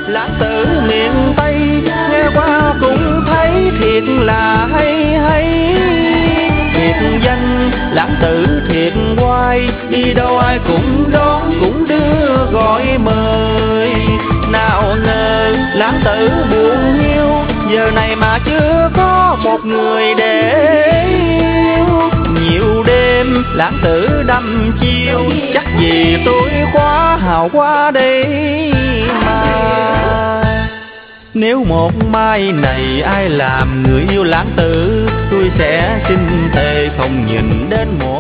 lãng tử miền Tây, nghe qua cũng thấy thiệt là hay hay. Thiệt danh lãng tử thiệt oai, đi đâu ai cũng đón cũng đưa gọi mời. Nào ngờ lãng tử buồn hiu, giờ này mà chưa có một người để yêu. Nhiều đêm lãng tử đăm chiêu, chắc vì tôi quá hào quá đây mà. Nếu một mai này ai làm người yêu lãng tử, tôi sẽ xin thề không nhìn đến một